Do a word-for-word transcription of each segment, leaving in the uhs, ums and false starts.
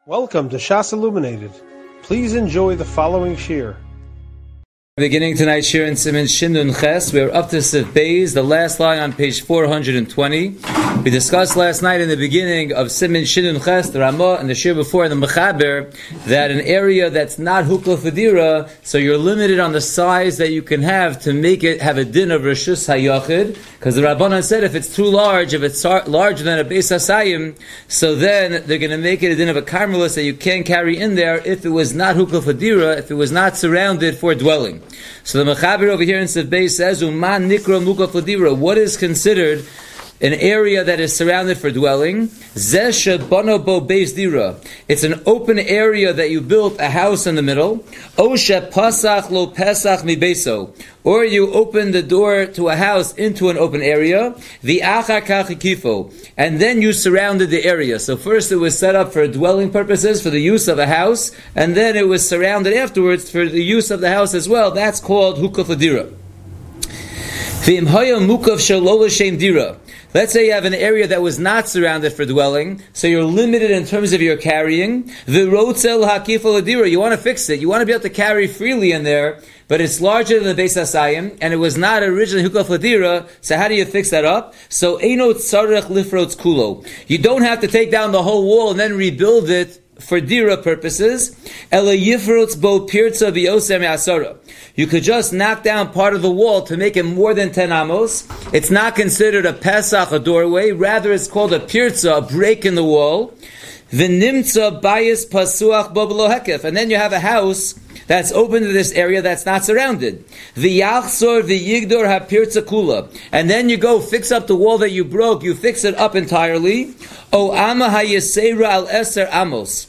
Welcome to Shas Illuminated. Please enjoy the following shir. Beginning tonight's shir in Siman Shin Nun Ches, we are up to Sif Beis, the last line on page four hundred twenty. We discussed last night in the beginning of Siman Shin Nun Ches, the Ramah, and the shir before in the Mechaber, that an area that's not Hukla Fadira, so you're limited on the size that you can have to make it have a din of Rishus HaYachid, because the Rabbanan said if it's too large, if it's larger than a Beis HaSayim, so then they're going to make it a din of a Carmelis that you can't carry in there if it was not Hukla Fadira, if it was not surrounded for dwelling. So the Mechaber over here in Sif Beis says, Uman Nikra Mukaf Ladira, what is considered an area that is surrounded for dwelling? Zeh shebano bo beis dira. It's an open area that you built a house in the middle. O she pasach lo pesach mi beso. Or you open the door to a house into an open area. The achar kach kifo. And then you surrounded the area. So first it was set up for dwelling purposes, for the use of a house, and then it was surrounded afterwards for the use of the house as well. That's called hukaf adira. V'im haya mukav shelo l'shem dira. Let's say you have an area that was not surrounded for dwelling, so you're limited in terms of your carrying. V'rotzel hakifo l'dira. You want to fix it. You want to be able to carry freely in there, but it's larger than the Beis HaSayim, and it was not originally hukaf l'dira, so how do you fix that up? So eino tzarech lifrotz kulo. You don't have to take down the whole wall and then rebuild it for dira purposes. Ela yifrotz bo pirza v'yosem yasara. You could just knock down part of the wall to make it more than ten amos. It's not considered a pesach, a doorway. Rather, it's called a pirza, a break in the wall. V'nimtza bayis pasuach bo b'lo hekef. And then you have a house that's open to this area that's not surrounded. V'yachzor v'yigdor ha-pirza kula. And then you go fix up the wall that you broke. You fix it up entirely. O ama ha-yesera al eser amos.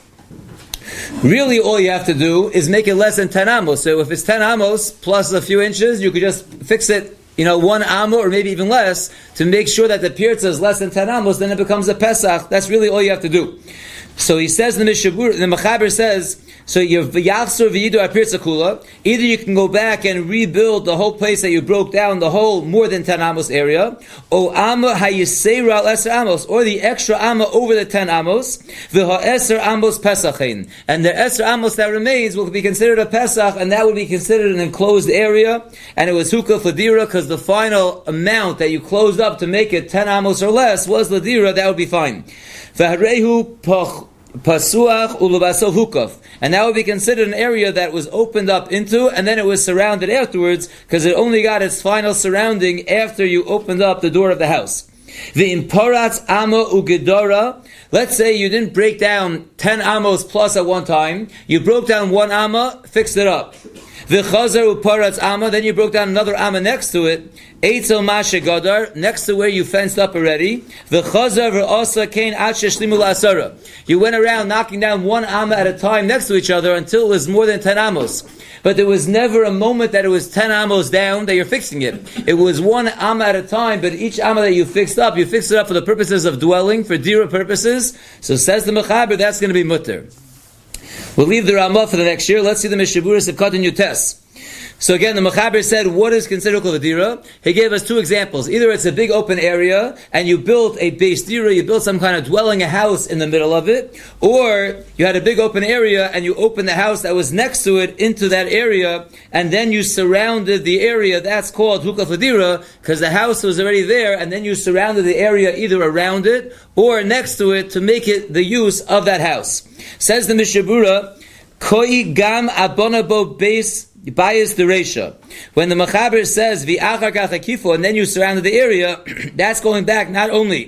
Really, all you have to do is make it less than ten amos. So if it's ten amos plus a few inches, you could just fix it, you know, one amo or maybe even less to make sure that the pirza is less than ten amos. Then it becomes a pesach. That's really all you have to do. So he says in the Mishabur, the Mechaber says, so you have v'yachzor v'yidu ha-pirza kula. Either you can go back and rebuild the whole place that you broke down, the whole more than ten amos area, o amma ha-yisera al eser amos, or the extra amma over the ten amos, v'ha-eser amos pesachein. And the eser amos that remains will be considered a pesach, and that would be considered an enclosed area, and it was hukaf ladira, because the final amount that you closed up to make it ten amos or less was ladira, that would be fine. V'harehu pach Pasuach ulubaso hukaf, and that would be considered an area that was opened up into, and then it was surrounded afterwards, because it only got its final surrounding after you opened up the door of the house. The imparatz amo ugedora. Let's say you didn't break down ten amos plus at one time. You broke down one amma, fixed it up. The chazar uparatz amma. Then you broke down another amma next to it. Eitzel mashe gadar, next to where you fenced up already. The chazar v'asa kain ache shlimu la'asara. You went around knocking down one amma at a time next to each other until it was more than ten amos. But there was never a moment that it was ten amos down that you're fixing it. It was one amma at a time, but each amma that you fixed up, you fixed it up for the purposes of dwelling, for dira purposes. So says the Mechaber, that's going to be mutter. We'll leave the Ramah for the next year. Let's see the Mishaburis of Katan Yutes. So again, the Mechaber said, what is considered Kol Dira? He gave us two examples. Either it's a big open area, and you built a Beis Dira, you built some kind of dwelling, a house in the middle of it, or you had a big open area, and you opened the house that was next to it into that area, and then you surrounded the area. That's called Hukaf Dira, because the house was already there, and then you surrounded the area either around it, or next to it, to make it the use of that house. Says the Mishabura, Koi gam abonabo beis bias the Resha. When the Mechaber says v'achar kach hakifo, and then you surrounded the area, that's going back not only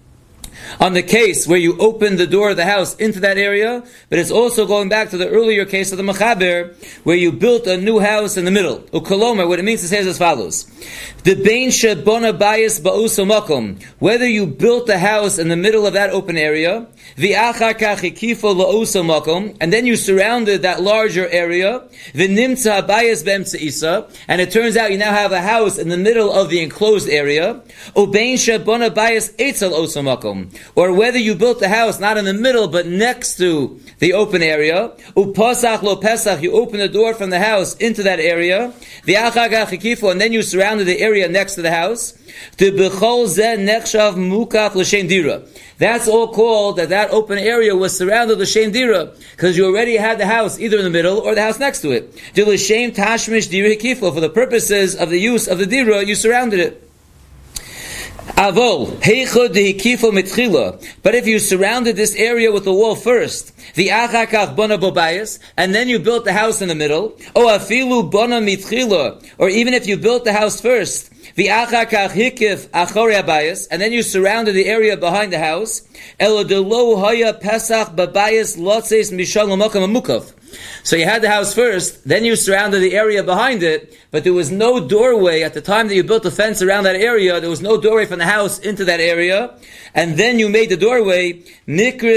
on the case where you opened the door of the house into that area, but it's also going back to the earlier case of the Mechaber, where you built a new house in the middle. Ukoloma, what it means to say is as follows. The bein shebona bias ba'uso makom, whether you built the house in the middle of that open area, v'achar kach hakifo la'uso makom, and then you surrounded that larger area, v'nimtza bias be'emtza isa, and it turns out you now have a house in the middle of the enclosed area, ubein shebona bias etzel oso makom, or whether you built the house not in the middle but next to the open area, upasach lo pesach, you open the door from the house into that area, and then you surrounded the area next to the house, that's all called that that open area was surrounded l'shem dira, because you already had the house either in the middle or the house next to it. For the purposes of the use of the dira, you surrounded it. Avol, but if you surrounded this area with the wall first, the achakach bona bobayas, and then you built the house in the middle, or afilu bona mitchila, or even if you built the house first, the achakach hikif achori abayas, and then you surrounded the area behind the house, elo delo haya pesach babayas lotzes mishal makam amukov. So you had the house first, then you surrounded the area behind it, but there was no doorway at the time that you built the fence around that area. There was no doorway from the house into that area, and then you made the doorway mikri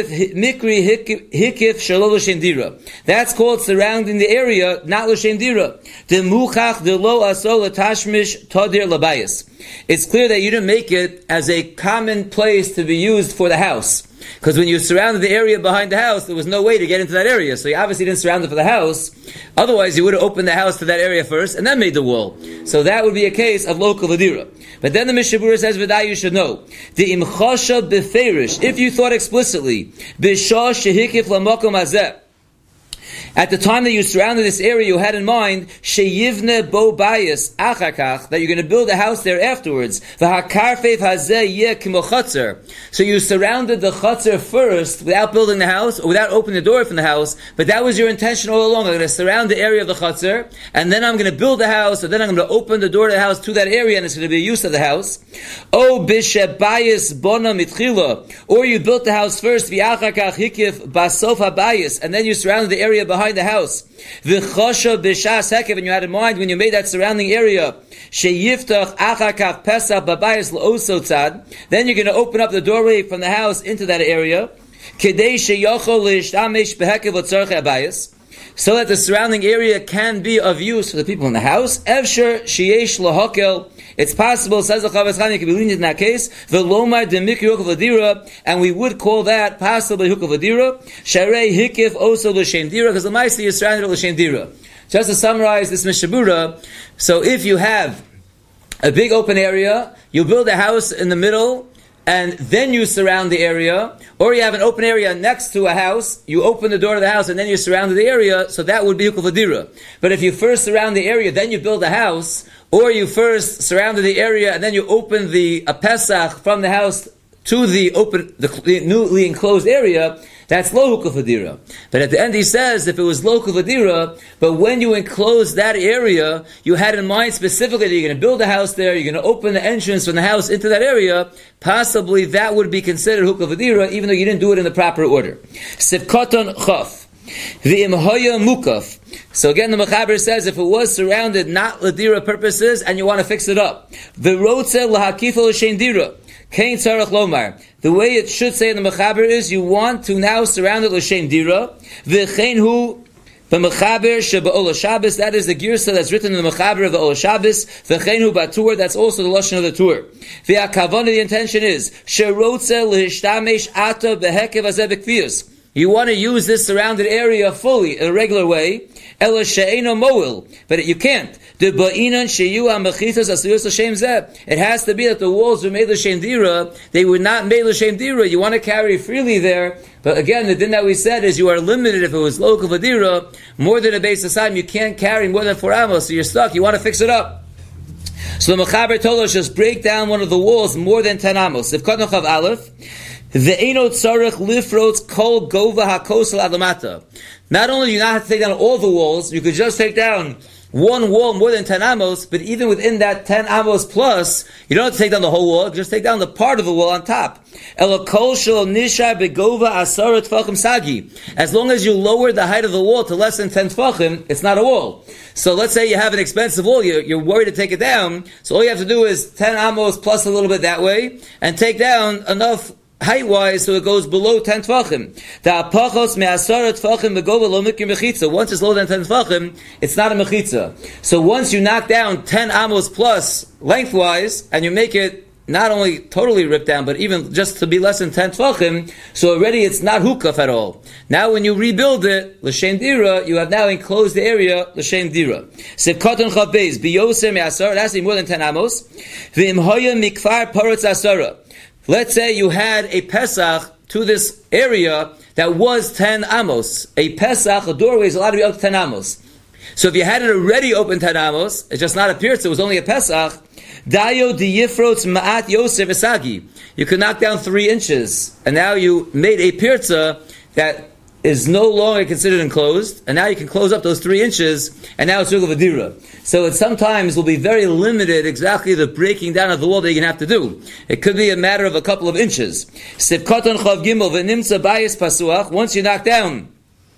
hikif shelo l'shem dira. That's called surrounding the area, not l'shem dira. Demuchach delo asol tashmish tadir labayis. It's clear that you didn't make it as a common place to be used for the house. Because when you surrounded the area behind the house, there was no way to get into that area. So you obviously didn't surround it for the house. Otherwise, you would have opened the house to that area first and then made the wall. So that would be a case of local adira. But then the Mishnah Berurah says, "V'day you should know the imchasha beferish." If you thought explicitly, b'shah shehikif lamakom hazeh. At the time that you surrounded this area, you had in mind sheyivne bo bayis achakach, that you're going to build a house there afterwards. V'hakarfev hazeh yeh k'mo chatzer. So you surrounded the chatzer first without building the house or without opening the door from the house. But that was your intention all along. I'm going to surround the area of the chatzer, and then I'm going to build the house, and then I'm going to open the door to the house to that area, and it's going to be a use of the house. O bishe bayis bona mitchila, or you built the house first v'achakach hikif basof habayis, and then you surrounded the area behind the house. V'chosha b'shas hekev, and you had in mind when you made that surrounding area, sheyiftach achakach pesach babayis l'oso tzad, then you're going to open up the doorway from the house into that area, kedei sheyochol l'ishtamesh b'hekev l'tzorchei habayis, so that the surrounding area can be of use for the people in the house. Evsher sheyesh lahakel, it's possible, says the Chavetz Chaim, you can be lenient in that case, v'lomar demikri hukav l'dira, and we would call that possibly hukav l'dira, sharei hikif also l'shem dira, because the Maaseh is surrounded with l'shem dira. Just to summarize this Mishnah Berurah, so if you have a big open area, you build a house in the middle, and then you surround the area, or you have an open area next to a house, you open the door to the house, and then you surround the area, so that would be hukav l'dira. But if you first surround the area, then you build a house, or you first surrounded the area and then you open the a Pesach from the house to the open, the, the newly enclosed area, that's lo hukav l'dira. But at the end he says, if it was lo hukav l'dira, but when you enclosed that area, you had in mind specifically that you're going to build a house there, you're going to open the entrance from the house into that area, possibly that would be considered hukav l'dira, even though you didn't do it in the proper order. Sivkaton chaf. V'im hoya mukaf. So again, the Mechaber says, if it was surrounded not l'dira purposes, and you want to fix it up, v'rotze l'hakifo l'shem dira, kein tzarech lomar. The way it should say in the Mechaber is, you want to now surround it l'shem dira, v'chein hu b'mechaber sheba'ol Shabbos. That is the girsa that's written in the Mechaber of the Ol Shabbos. V'chein hu b'tur. That's also the lashon of the Tur. V'akavana, the intention is sherotze l'hishtamesh ata b'hekev hazeh b'kfiyus. You want to use this surrounded area fully in a regular way, ela she'eno moil, but you can't. It has to be that the walls were made l'shem dira. They were not made l'shem dira. You want to carry freely there, but again, the din that we said is you are limited. If it was local v'dira, more than a base aside, you can't carry more than four amos, so you're stuck. You want to fix it up. So the Mechaber told us just break down one of the walls more than ten amos. If Katan Chav Aleph. Ve'eno tzarech lifrots kol gova hakosel adamata. Not only do you not have to take down all the walls, you could just take down one wall more than ten amos, but even within that ten amos plus, you don't have to take down the whole wall, just take down the part of the wall on top. Ela kol shel nishar begova asara tfachim sagi. As long as you lower the height of the wall to less than ten tfachim, it's not a wall. So let's say you have an expensive wall, you're, you're worried to take it down, so all you have to do is ten amos plus a little bit that way, and take down enough height-wise, so it goes below ten tefachim. The apachos me'asara tefachim begova lo mikri mechitza. Once it's lower than ten tefachim, it's not a mechitza. So once you knock down ten amos plus lengthwise, and you make it not only totally ripped down, but even just to be less than ten tvachim, so already it's not hukaf at all. Now when you rebuild it, l'shem dira, you have now enclosed the area, l'shem dira. Sev katan chav beis, biyoser me'asara, it has to be more than ten amos. V'im hoya mikfar parutz asara. Let's say you had a Pesach to this area that was ten amos. A Pesach, a doorway is allowed to be up to ten amos. So if you had it already open ten amos, it's just not a pirza, it was only a Pesach, Dayo diyifrotz ma'at yosef esagi. You could knock down three inches, and now you made a pirza that is no longer considered enclosed, and now you can close up those three inches, and now it's Rugel Vadira. So it sometimes will be very limited exactly the breaking down of the wall that you're going to have to do. It could be a matter of a couple of inches. Sivkatan chav gimel v'nimtza bayis pasuach. Once you knock down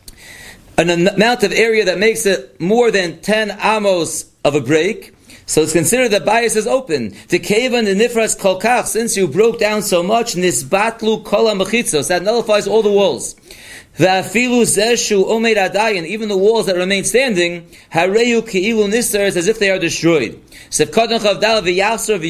an amount of area that makes it more than ten amos of a break, so it's considered that bias is open. The kevan the nifras kolkach, since you broke down so much, nisbatlu kol ha'mechitzos, that nullifies all the walls. Va'afilu zeshu omeid adayin, even the walls that remain standing, hareyu keilu nistar, is as if they are destroyed. Sefkadan chavdal v'yasor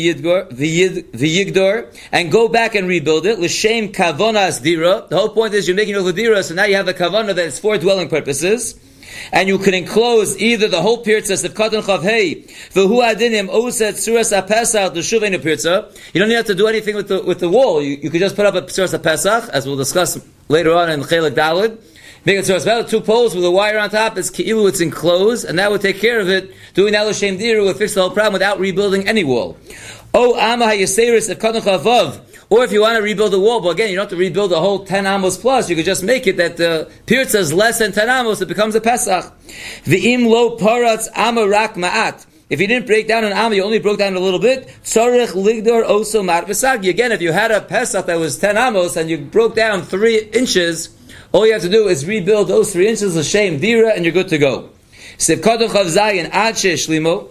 v'yigdor, and go back and rebuild it. L'shem kavonas dira. The whole point is you're making over dira, so now you have a kavana that is for dwelling purposes. And you can enclose either the whole pirza, sefkatan chavhei, v'hu adinim oset suras apesach l'shuvein pirza. You don't have to do anything with the with the wall. You, you could just put up a suras apesach, as we'll discuss later on in Chelik Daled. Make it suras apesach, two poles with a wire on top. It's ki'ilu, it's enclosed, and that would take care of it. Doing that l'shem diru would fix the whole problem without rebuilding any wall. O ama hayaseris sefkatan chavav. Or if you want to rebuild the wall, but again, you don't have to rebuild the whole ten amos plus. You could just make it that the pirza is less than ten amos. It becomes a pesach. V'im lo paratz amarak ma'at. If you didn't break down an amma, you only broke down a little bit. Tzorech ligdor oso mar v'sagi. Again, if you had a pesach that was ten amos and you broke down three inches, all you have to do is rebuild those three inches l'shem dira, and you're good to go. Sivkadon chav zayin ad she'eshlimo.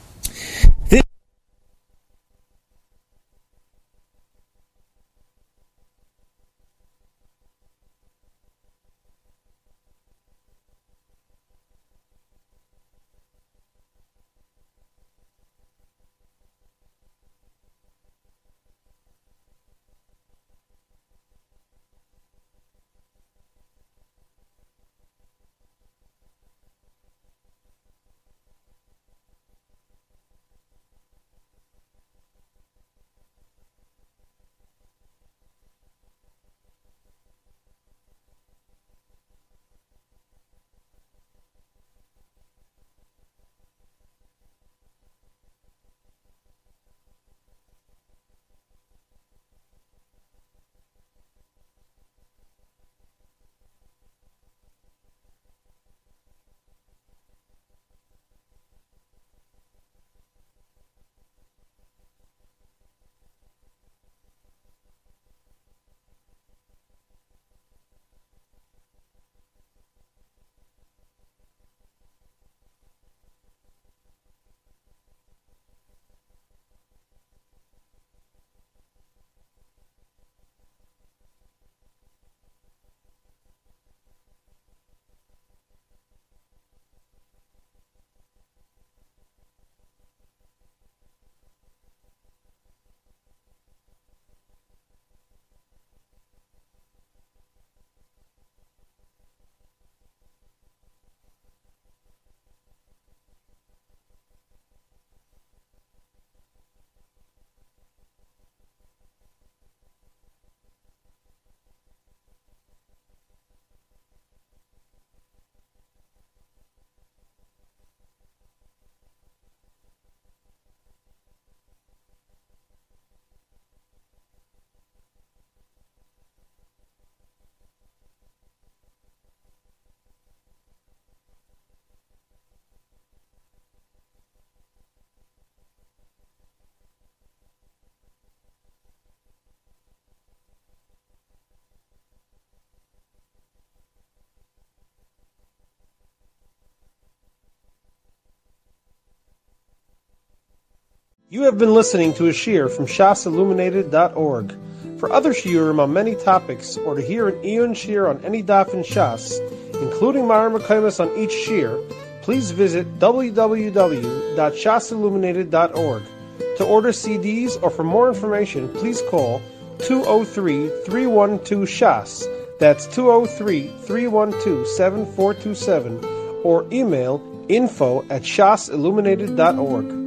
You have been listening to a shiur from shas illuminated dot org. For other shiurim on many topics, or to hear an Iyun shiur on any daf in Shas, including Mareh Mekomos on each shiur, please visit w w w dot shas illuminated dot org. To order C Ds or for more information, please call two oh three, three one two, S H A S. That's two oh three, three one two, seven four two seven. Or email info at shas illuminated dot org.